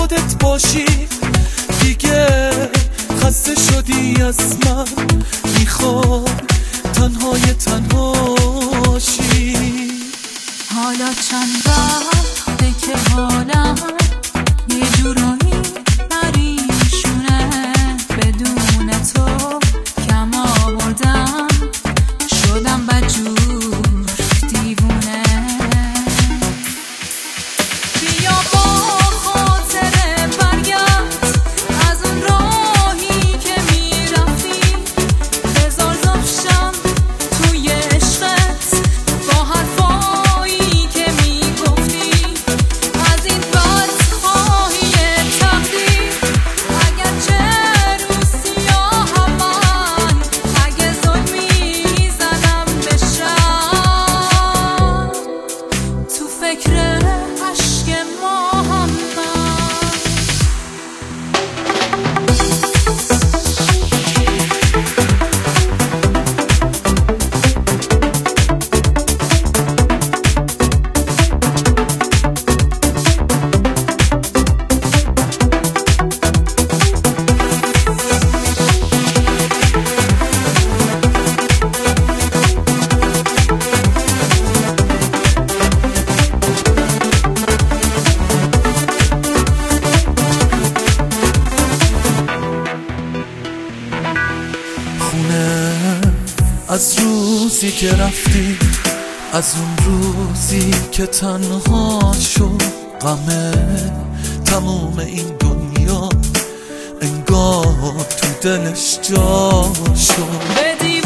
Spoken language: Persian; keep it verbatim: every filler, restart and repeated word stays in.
خودت باشی. دیگه خسته شدی از من، میخوای تنهای تنهاشی. حالا چند وقته که حالم یه جورایی پریشونه، بدون تو کم آوردم، شدم بدجور دیوونه. بیا با خاطره برگرد از اون راهی که میرفتی، بذار زفشم توی عشقت با حرفایی که میگفتی، از این بدخواهی تقدیر. اگرچه رو سیاهم من، اگه ظلمی زدم به شب، تو فکر عشق ما هم من. از روزی که رفتی، از اون روزی که تنها شد، غم تموم این دنیا انگار تو دلش جا شد.